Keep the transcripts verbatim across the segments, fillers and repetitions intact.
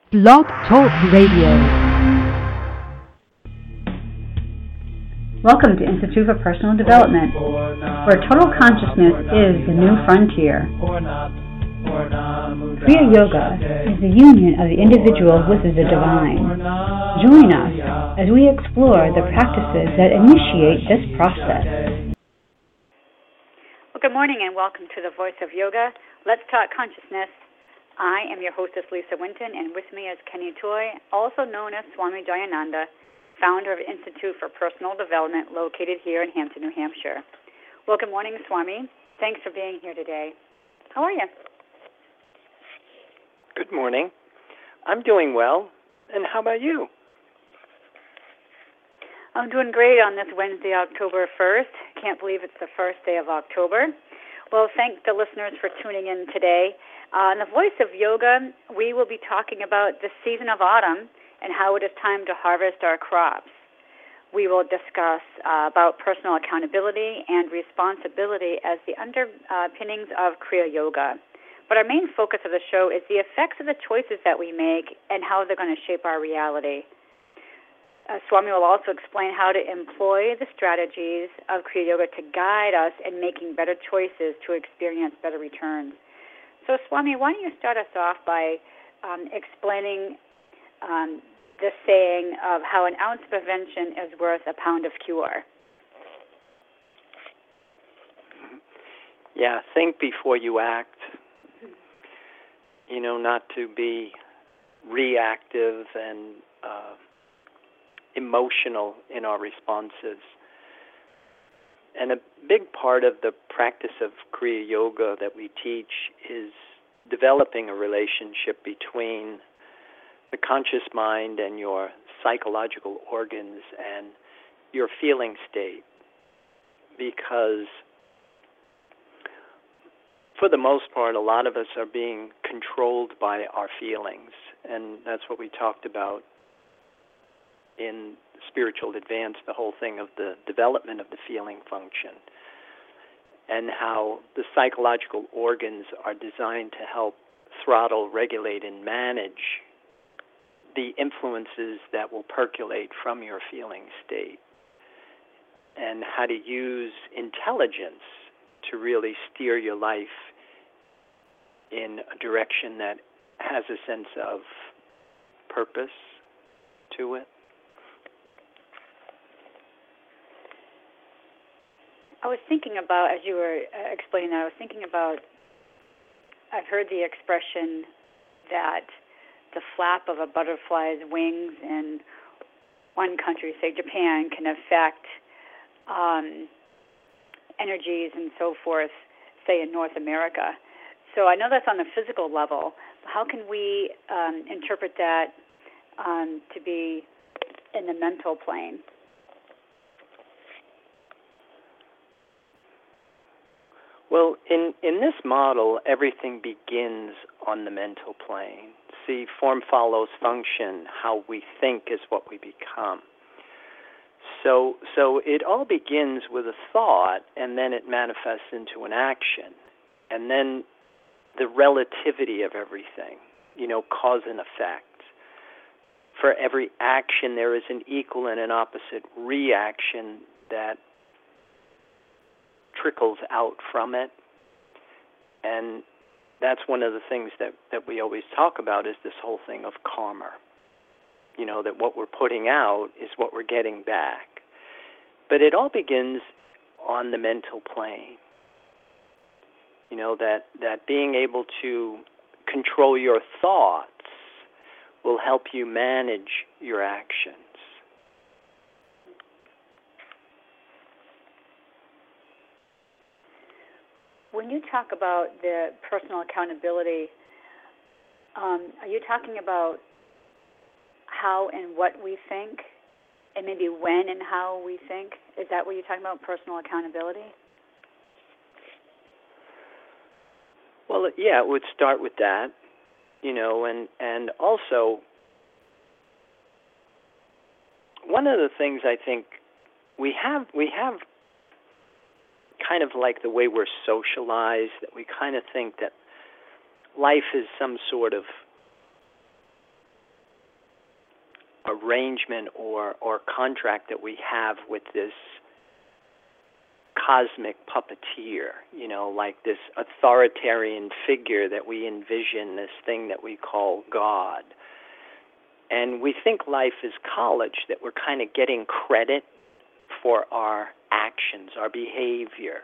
Blog Talk Radio. Welcome to Institute for Personal Development, where total consciousness is the new frontier. Kriya Yoga is the union of the individual with the divine. Join us as we explore the practices that initiate this process. Well, good morning and welcome to the Voice of Yoga. Let's Talk Consciousness. I am your hostess, Lisa Winton, and with me is Kenny Toy, also known as Swami Jayananda, founder of Institute for Personal Development, located here in Hampton, New Hampshire. Well, good morning, Swami. Thanks for being here today. How are you? Good morning. I'm doing well, and how about you? I'm doing great on this Wednesday, October first. Can't believe it's the first day of October. Well, thank the listeners for tuning in today. Uh, in the Voice of Yoga, we will be talking about the season of autumn and how it is time to harvest our crops. We will discuss uh, about personal accountability and responsibility as the underpinnings of Kriya Yoga. But our main focus of the show is the effects of the choices that we make and how they're going to shape our reality. Uh, Swami will also explain how to employ the strategies of Kriya Yoga to guide us in making better choices to experience better returns. So, Swami, why don't you start us off by um, explaining um, the saying of how an ounce of prevention is worth a pound of cure? Yeah, think before you act. You know, not to be reactive and uh, emotional in our responses. And a big part of the practice of Kriya Yoga that we teach is developing a relationship between the conscious mind and your psychological organs and your feeling state. Because for the most part, a lot of us are being controlled by our feelings. And that's what we talked about in Spiritual Advance, the whole thing of the development of the feeling function, and how the psychological organs are designed to help throttle, regulate, and manage the influences that will percolate from your feeling state, and how to use intelligence to really steer your life in a direction that has a sense of purpose to it. I was thinking about, as you were uh, explaining that, I was thinking about, I've heard the expression that the flap of a butterfly's wings in one country, say Japan, can affect um, energies and so forth, say in North America. So I know that's on the physical level. How can we um, interpret that um, to be in the mental plane? Well, in, in this model, everything begins on the mental plane. See, form follows function. How we think is what we become. So, so it all begins with a thought, and then it manifests into an action. And then the relativity of everything, you know, cause and effect. For every action, there is an equal and an opposite reaction that trickles out from it. And that's one of the things that, that we always talk about is this whole thing of karma. You know, that what we're putting out is what we're getting back. But it all begins on the mental plane. You know, that, that being able to control your thoughts will help you manage your actions. When you talk about the personal accountability, um, are you talking about how and what we think, and maybe when and how we think? Is that what you're talking about, personal accountability? Well, yeah, it would start with that, you know, and, and also one of the things I think we have we have kind of like the way we're socialized, that we kind of think that life is some sort of arrangement or, or contract that we have with this cosmic puppeteer, you know, like this authoritarian figure that we envision, this thing that we call God. And we think life is college, that we're kind of getting credit for our actions, our behavior.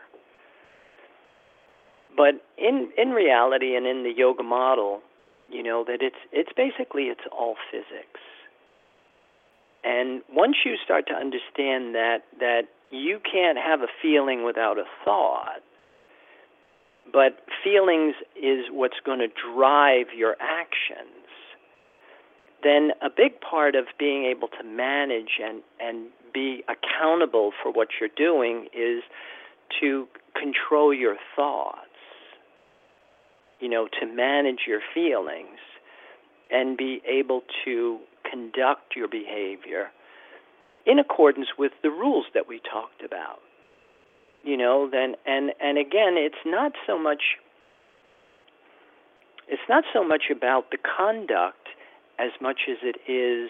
But in in reality and in the yoga model, you know, that it's it's basically it's all physics. And once you start to understand that that you can't have a feeling without a thought, but feelings is what's going to drive your actions, then a big part of being able to manage and, and be accountable for what you're doing is to control your thoughts, you know, to manage your feelings and be able to conduct your behavior in accordance with the rules that we talked about. You know, then and, and again, it's not so much it's not so much about the conduct as much as it is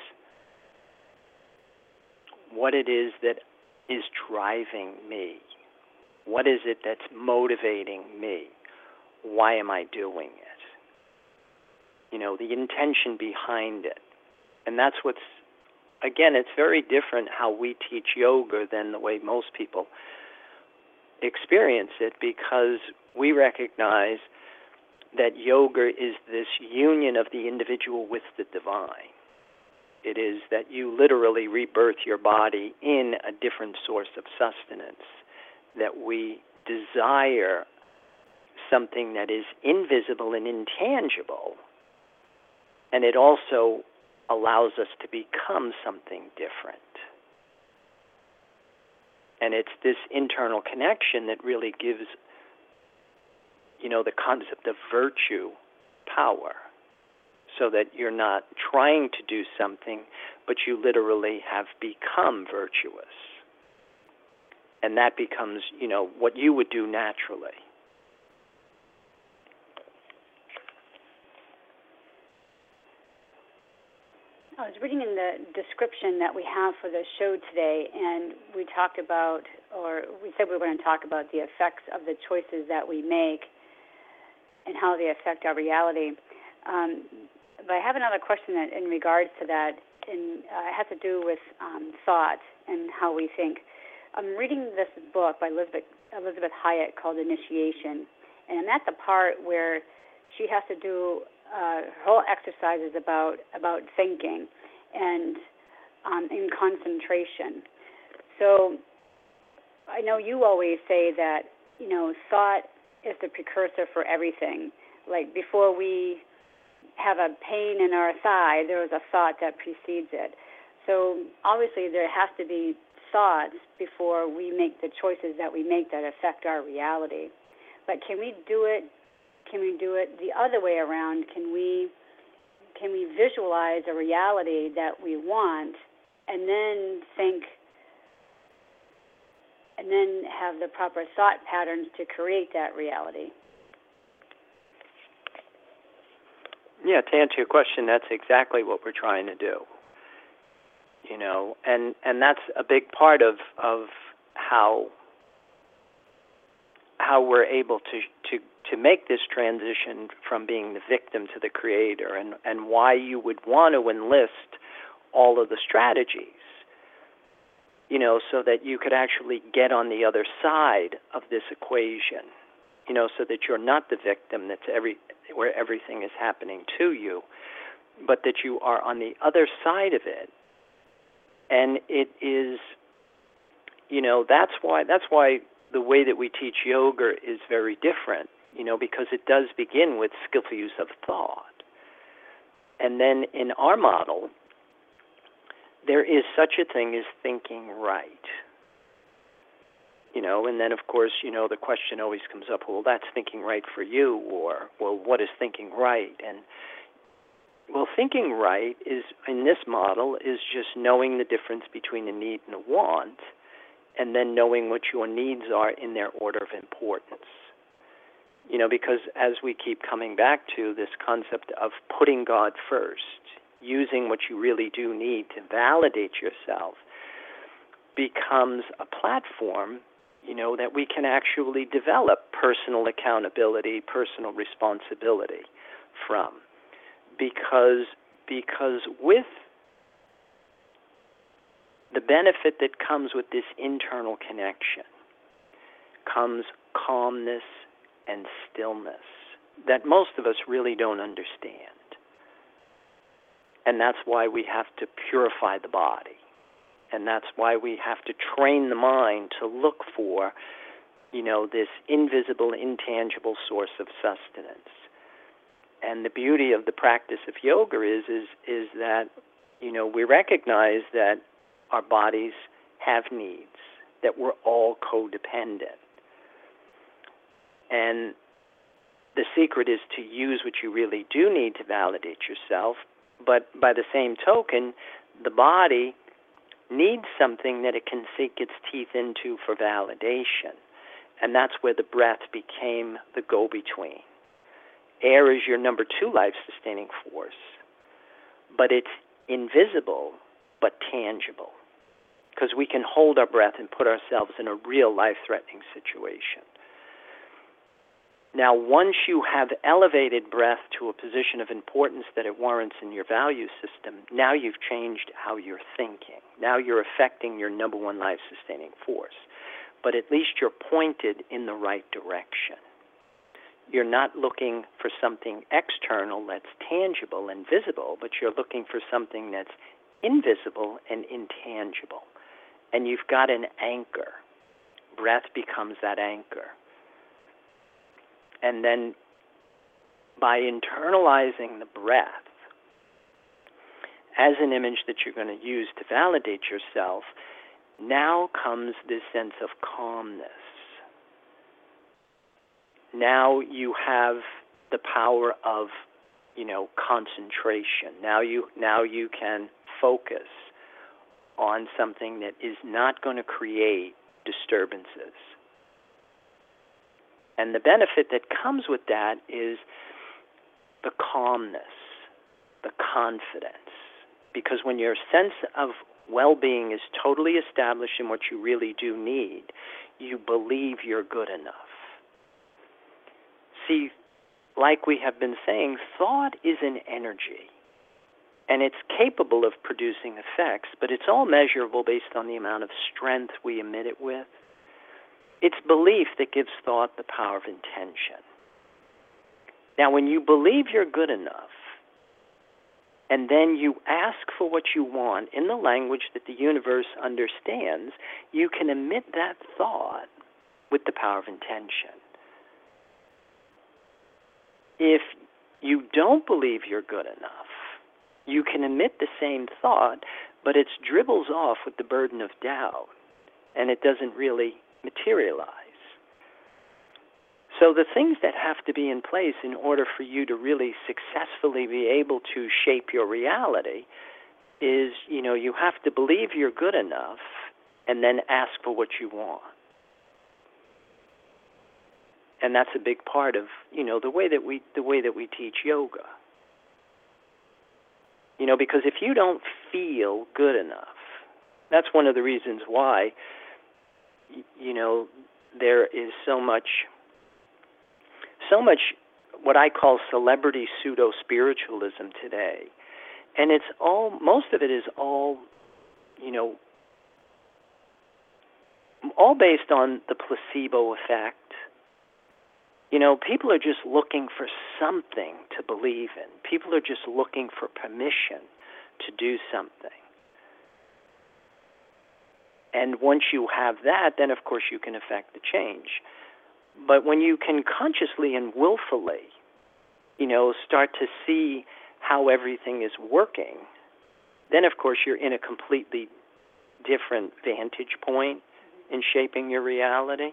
what it is that is driving me. What is it that's motivating me? Why am I doing it? You know, the intention behind it. And that's what's, again, it's very different how we teach yoga than the way most people experience it, because we recognize that yoga is this union of the individual with the divine. It is that you literally rebirth your body in a different source of sustenance, that we desire something that is invisible and intangible, and it also allows us to become something different. And it's this internal connection that really gives, you know, the concept of virtue power, so that you're not trying to do something, but you literally have become virtuous. And that becomes, you know, what you would do naturally. I was reading in the description that we have for the show today, and we talked about, or we said we were going to talk about the effects of the choices that we make and how they affect our reality. Um, but I have another question that, in regards to that, and uh, it has to do with um, thought and how we think. I'm reading this book by Elizabeth, Elizabeth Hyatt called Initiation, and I'm at the part where she has to do Uh, her whole exercise is about about thinking and um, in concentration. So I know you always say that, you know, thought is the precursor for everything. Like before we have a pain in our thigh, there was a thought that precedes it. So obviously there has to be thoughts before we make the choices that we make that affect our reality. But can we do it Can we do it the other way around? Can we can we visualize a reality that we want and then think and then have the proper thought patterns to create that reality? Yeah, to answer your question, that's exactly what we're trying to do. You know, and, and that's a big part of of how how we're able to to to make this transition from being the victim to the creator, and, and why you would want to enlist all of the strategies, you know, so that you could actually get on the other side of this equation, you know, so that you're not the victim that's every where everything is happening to you, but that you are on the other side of it. And it is, you know, that's why that's why the way that we teach yoga is very different. You know, because it does begin with skillful use of thought. And then in our model, there is such a thing as thinking right. You know, and then, of course, you know, the question always comes up, well, that's thinking right for you, or, well, what is thinking right? And, well, thinking right is, in this model, is just knowing the difference between a need and a want, and then knowing what your needs are in their order of importance. You know, because as we keep coming back to this concept of putting God first, using what you really do need to validate yourself, becomes a platform, you know, that we can actually develop personal accountability, personal responsibility from. Because, because with the benefit that comes with this internal connection comes calmness and stillness that most of us really don't understand. And that's why we have to purify the body. And that's why we have to train the mind to look for, you know, this invisible, intangible source of sustenance. And the beauty of the practice of yoga is, is, is that, you know, we recognize that our bodies have needs, that we're all codependent. And the secret is to use what you really do need to validate yourself, but by the same token, the body needs something that it can sink its teeth into for validation. And that's where the breath became the go-between. Air is your number two life-sustaining force, but it's invisible but tangible, because we can hold our breath and put ourselves in a real life-threatening situation. Now, once you have elevated breath to a position of importance that it warrants in your value system, now you've changed how you're thinking. Now you're affecting your number one life-sustaining force. But at least you're pointed in the right direction. You're not looking for something external that's tangible and visible, but you're looking for something that's invisible and intangible. And you've got an anchor. Breath becomes that anchor. And then by internalizing the breath as an image that you're going to use to validate yourself, now comes this sense of calmness. Now you have the power of, you know, concentration. Now you now you can focus on something that is not going to create disturbances. And the benefit that comes with that is the calmness, the confidence. Because when your sense of well-being is totally established in what you really do need, you believe you're good enough. See, like we have been saying, thought is an energy. And it's capable of producing effects, but it's all measurable based on the amount of strength we emit it with. It's belief that gives thought the power of intention. Now, when you believe you're good enough, and then you ask for what you want in the language that the universe understands, you can emit that thought with the power of intention. If you don't believe you're good enough, you can emit the same thought, but it dribbles off with the burden of doubt, and it doesn't really materialize. So the things that have to be in place in order for you to really successfully be able to shape your reality is, you know, you have to believe you're good enough and then ask for what you want. And that's a big part of, you know, the way that we the way that we teach yoga. You know, because if you don't feel good enough, that's one of the reasons why, you know, there is so much, so much what I call celebrity pseudo-spiritualism today. And it's all, most of it is all, you know, all based on the placebo effect. You know, people are just looking for something to believe in. People are just looking for permission to do something. And once you have that, then of course you can affect the change. But when you can consciously and willfully, you know, start to see how everything is working, then of course you're in a completely different vantage point in shaping your reality.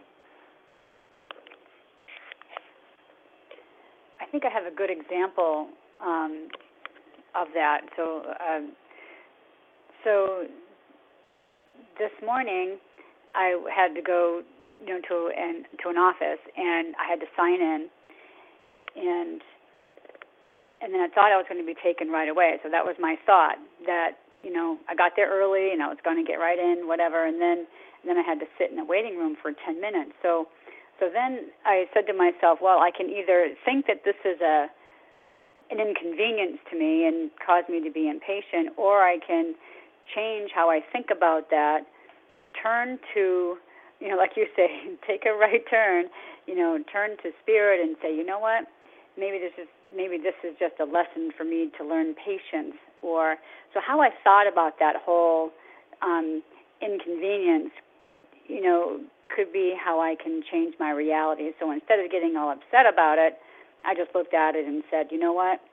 I think I have a good example um, of that. So, um, so this morning I had to go, you know, to an to an office, and I had to sign in, and and then I thought I was going to be taken right away. So that was my thought, that, you know, I got there early and I was going to get right in, whatever, and then and then I had to sit in the waiting room for ten minutes. So so then I said to myself, well, I can either think that this is a an inconvenience to me and cause me to be impatient, or I can change how I think about that, turn to, you know, like you say, take a right turn, you know, turn to spirit and say, you know what, maybe this is maybe this is just a lesson for me to learn patience. Or so how I thought about that whole um, inconvenience, you know, could be how I can change my reality. So instead of getting all upset about it, I just looked at it and said, you know what,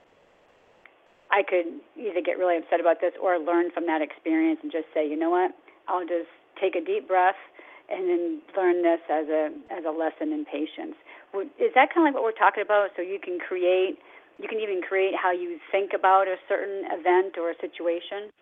I could either get really upset about this or learn from that experience and just say, you know what, I'll just take a deep breath and then learn this as a as a lesson in patience. Is that kind of like what we're talking about? So you can create, you can even create how you think about a certain event or a situation?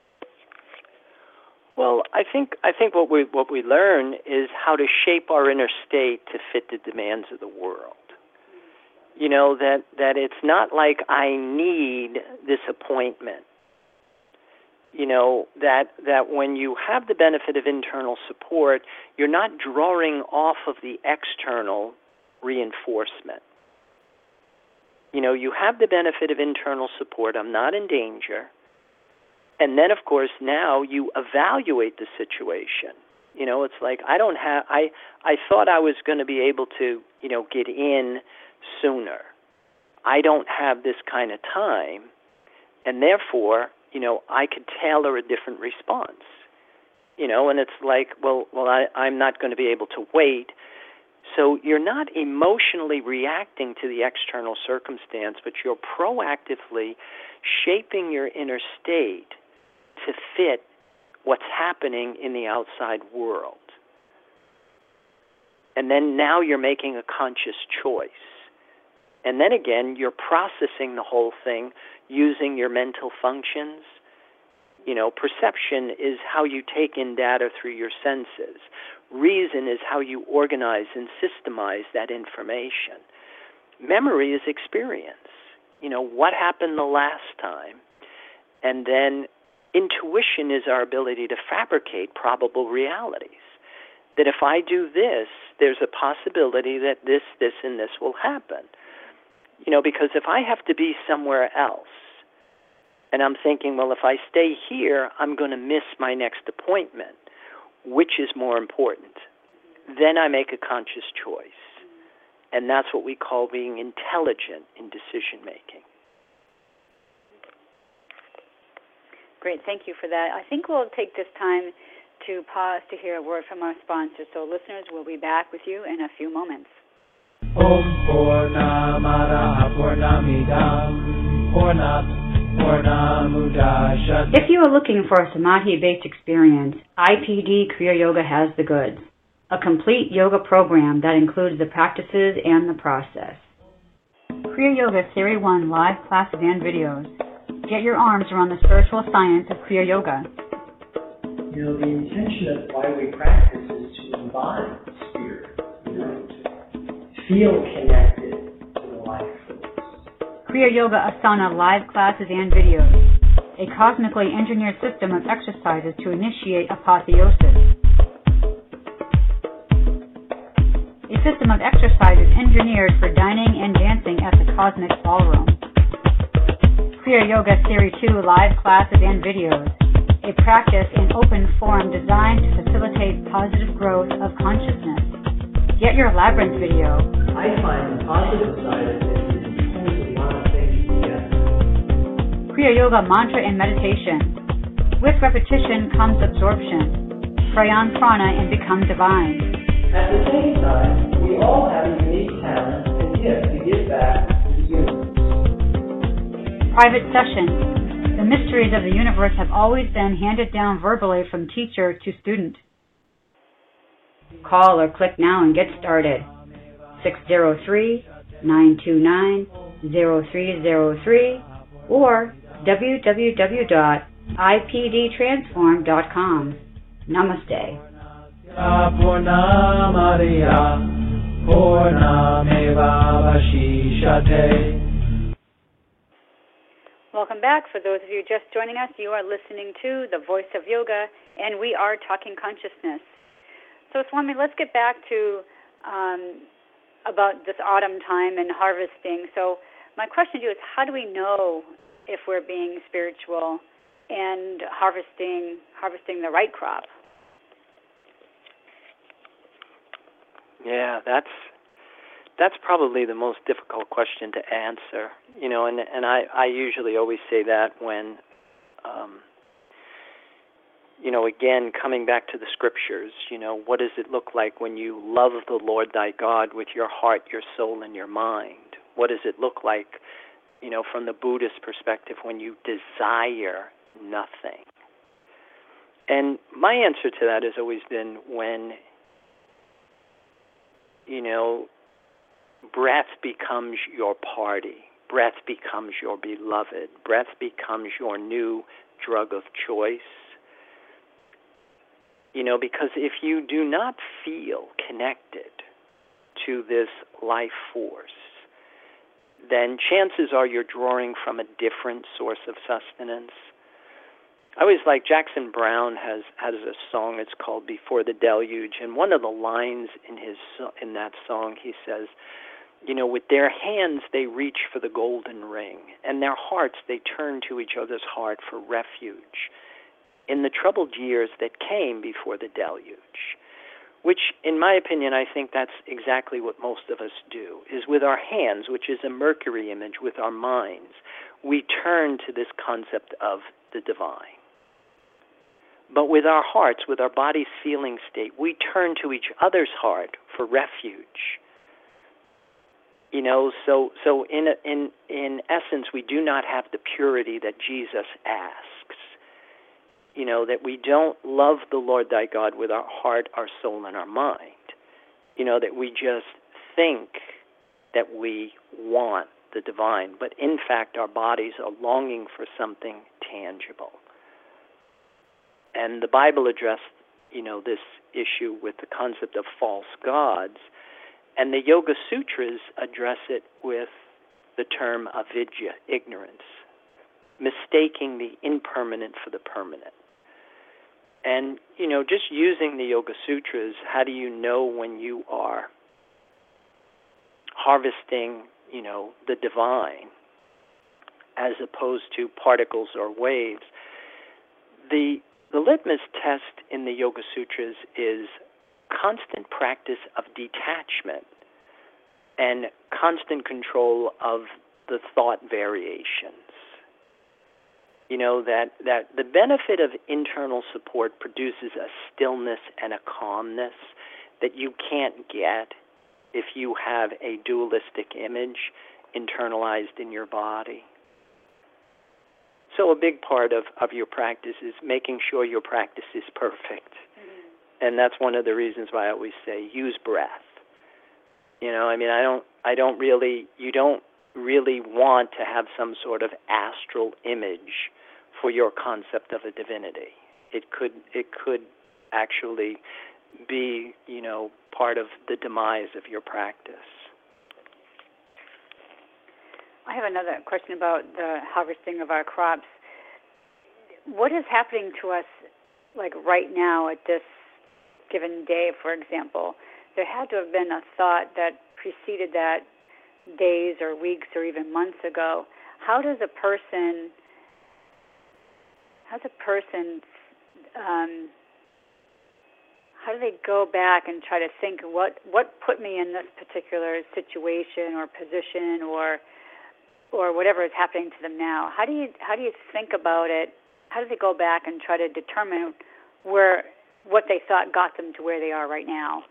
Well, I think I think what we what we learn is how to shape our inner state to fit the demands of the world. You know, that, that it's not like I need this appointment. You know, that that when you have the benefit of internal support, you're not drawing off of the external reinforcement. You know, you have the benefit of internal support. I'm not in danger. And then, of course, now you evaluate the situation. You know, it's like I don't have, I, I thought I was going to be able to, you know, get in sooner. I don't have this kind of time. And therefore, you know, I could tailor a different response. You know, and it's like, well, well, I, I'm not going to be able to wait. So you're not emotionally reacting to the external circumstance, but you're proactively shaping your inner state to fit what's happening in the outside world. And then now you're making a conscious choice. And then again, you're processing the whole thing using your mental functions. You know, perception is how you take in data through your senses. Reason is how you organize and systemize that information. Memory is experience. You know, what happened the last time? And then intuition is our ability to fabricate probable realities. That if I do this, there's a possibility that this, this, and this will happen. You know, because if I have to be somewhere else, and I'm thinking, well, if I stay here, I'm going to miss my next appointment. Which is more important? Then I make a conscious choice. And that's what we call being intelligent in decision-making. Great, thank you for that. I think we'll take this time to pause to hear a word from our sponsor. So listeners, we'll be back with you in a few moments. Om Purnamada Purnamidam Purnat If you are looking for a Samadhi-based experience, I P D Kriya Yoga has the goods. A complete yoga program that includes the practices and the process. Kriya Yoga Series one live classes and videos. Get your arms around the spiritual science of Kriya Yoga. You know, the intention of why we practice is to embody spirit, you know, to feel connected to the life force. Kriya Yoga Asana live classes and videos. A cosmically engineered system of exercises to initiate apotheosis. A system of exercises engineered for dining and dancing at the Cosmic Ballroom. Kriya Yoga Series two live classes and videos. A practice in open form designed to facilitate positive growth of consciousness. Get your Labyrinth video. I find the positive side of it is it pulls a lot of things together. Kriya Yoga Mantra and Meditation. With repetition comes absorption. Pray on prana and become divine. At the same time, we all have a unique talent and gift to give back to the universe. Private session. The mysteries of the universe have always been handed down verbally from teacher to student. Call or click now and get started. six zero three, nine two nine, zero three zero three or w w w dot i p d transform dot com. Namaste. Purnamariya Purnameva Vashishate Welcome back. For those of you just joining us, you are listening to The Voice of Yoga, and we are talking consciousness. So, Swami, let's get back to um, about this autumn time and harvesting. So, my question to you is, how do we know if we're being spiritual and harvesting harvesting the right crop? Yeah, that's that's probably the most difficult question to answer. You know, and and I, I usually always say that when, um, you know, again, coming back to the scriptures, you know, what does it look like when you love the Lord thy God with your heart, your soul, and your mind? What does it look like, you know, from the Buddhist perspective when you desire nothing? And my answer to that has always been when, you know, breath becomes your party. Breath becomes your beloved. Breath becomes your new drug of choice. You know, because if you do not feel connected to this life force, then chances are you're drawing from a different source of sustenance. I always like, Jackson Browne has has a song, it's called Before the Deluge, and one of the lines in his in that song, he says, you know, with their hands they reach for the golden ring, and their hearts they turn to each other's heart for refuge in the troubled years that came before the deluge. Which, in my opinion, I think that's exactly what most of us do, is with our hands, which is a Mercury image, with our minds, we turn to this concept of the divine. But with our hearts, with our body's feeling state, we turn to each other's heart for refuge. You know, so so in in in essence, we do not have the purity that Jesus asks. You know, that we don't love the Lord thy God with our heart, our soul, and our mind. You know, that we just think that we want the divine, but in fact our bodies are longing for something tangible. And the Bible addressed, you know, this issue with the concept of false gods, and the Yoga Sutras address it with the term avidya, ignorance, mistaking the impermanent for the permanent. And, you know, just using the Yoga Sutras, how do you know when you are harvesting, you know, the divine as opposed to particles or waves? The the litmus test in the Yoga Sutras is constant practice of detachment and constant control of the thought variations. You know, that, that the benefit of internal support produces a stillness and a calmness that you can't get if you have a dualistic image internalized in your body. So a big part of, of your practice is making sure your practice is perfect. Mm-hmm. And that's one of the reasons why I always say use breath. You know, I mean, I don't, I don't really, you don't really want to have some sort of astral image for your concept of a divinity. It could, it could actually be, you know, part of the demise of your practice. I have another question about the harvesting of our crops. What is happening to us, like right now at this given day, for example? There had to have been a thought that preceded that days or weeks or even months ago. How does a person, how does a person, um, how do they go back and try to think what what put me in this particular situation or position or or whatever is happening to them now? How do you how do you think about it? How do they go back and try to determine where what they thought got them to where they are right now?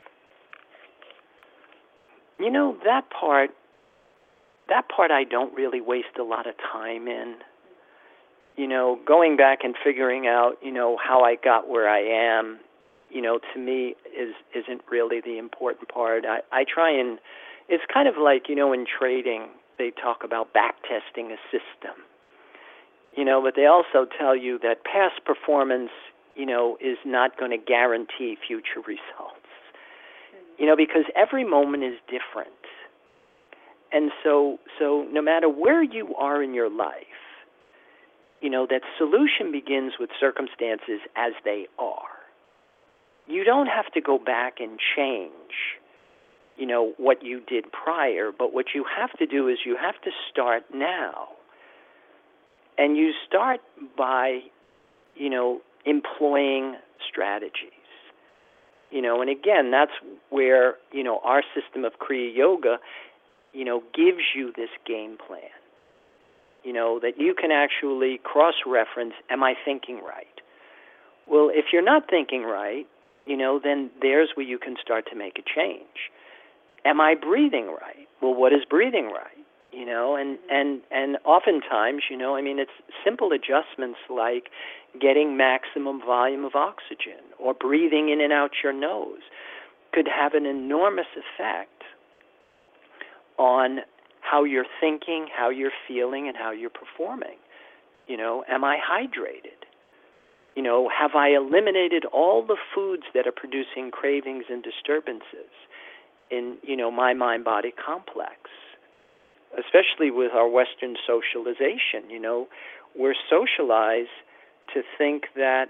You know, that part, that part I don't really waste a lot of time in. You know, going back and figuring out, you know, how I got where I am, you know, to me is, isn't really the important part. I, I try and, it's kind of like, you know, in trading, they talk about back testing a system. You know, but they also tell you that past performance, you know, is not going to guarantee future results. You know, because every moment is different. And so so no matter where you are in your life, you know, that solution begins with circumstances as they are. You don't have to go back and change, you know, what you did prior, but what you have to do is you have to start now. And you start by, you know, employing strategies. You know, and again, that's where, you know, our system of Kriya Yoga, you know, gives you this game plan. You know, that you can actually cross-reference, am I thinking right? Well, if you're not thinking right, you know, then there's where you can start to make a change. Am I breathing right? Well, what is breathing right? You know, and, and, and oftentimes, you know, I mean, it's simple adjustments like getting maximum volume of oxygen or breathing in and out your nose could have an enormous effect on how you're thinking, how you're feeling, and how you're performing. You know, am I hydrated? You know, have I eliminated all the foods that are producing cravings and disturbances in, you know, my mind-body complex? Especially with our Western socialization, you know, we're socialized to think that,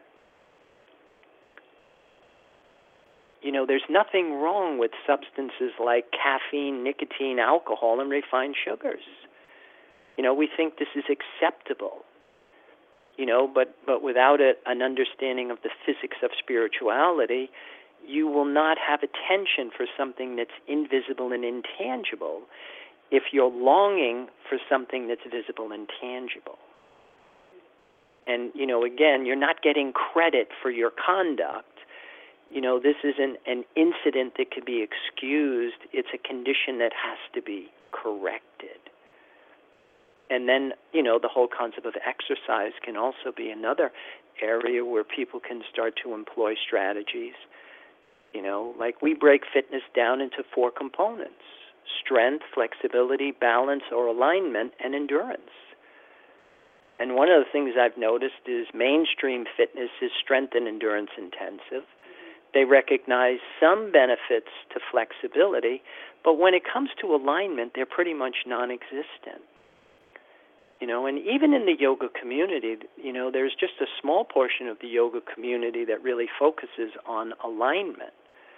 you know, there's nothing wrong with substances like caffeine, nicotine, alcohol, and refined sugars. You know, we think this is acceptable, you know, but, but without a, an understanding of the physics of spirituality, you will not have attention for something that's invisible and intangible if you're longing for something that's visible and tangible. And, you know, again, you're not getting credit for your conduct. You know, this isn't an incident that could be excused. It's a condition that has to be corrected. And then, you know, the whole concept of exercise can also be another area where people can start to employ strategies. You know, like we break fitness down into four components: strength, flexibility, balance or alignment, and endurance. And one of the things I've noticed is mainstream fitness is strength and endurance intensive. They recognize some benefits to flexibility, but when it comes to alignment, they're pretty much non-existent. You know, and even in the yoga community, you know, there's just a small portion of the yoga community that really focuses on alignment.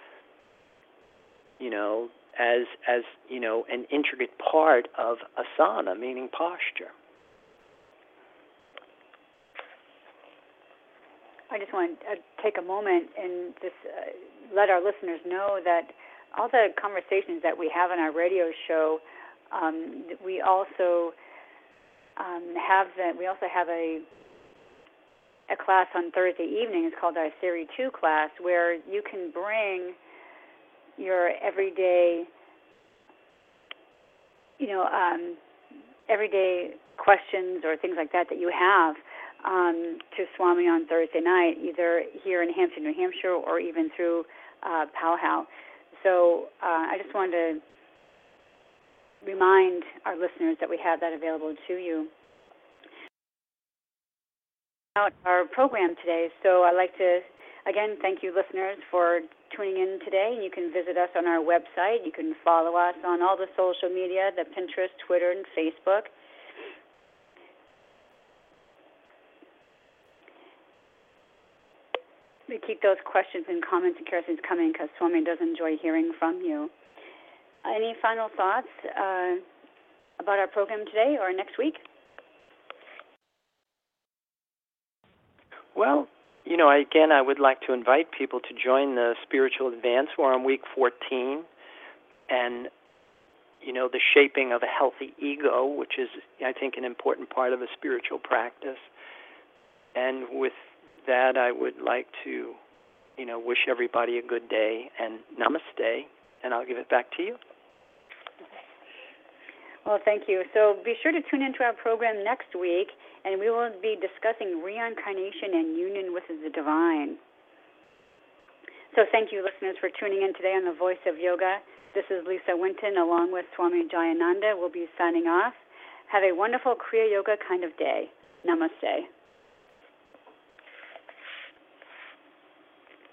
You know, as, as you know, an intricate part of asana, meaning posture. I just want to take a moment and just uh, let our listeners know that all the conversations that we have on our radio show, um, we also um, have the, we also have a a class on Thursday evening. It's called our Series two class, where you can bring your everyday, you know, um, everyday questions or things like that that you have um, to Swami on Thursday night, either here in Hampshire, New Hampshire, or even through uh, Powwow. So uh, I just wanted to remind our listeners that we have that available to you. Out our program today, so I'd like to again thank you listeners for tuning in today. You can visit us on our website. You can follow us on all the social media, the Pinterest, Twitter, and Facebook. We keep those questions and comments and questions coming because Swami does enjoy hearing from you. Any final thoughts uh, about our program today or next week? Well, you know, again, I would like to invite people to join the Spiritual Advance. We're on week fourteen, and, you know, the shaping of a healthy ego, which is, I think, an important part of a spiritual practice. And with that, I would like to, you know, wish everybody a good day and namaste, and I'll give it back to you. Well, thank you. So be sure to tune into our program next week, and we will be discussing reincarnation and union with the divine. So thank you, listeners, for tuning in today on The Voice of Yoga. This is Lisa Winton, along with Swami Jayananda. We'll be signing off. Have a wonderful Kriya Yoga kind of day. Namaste.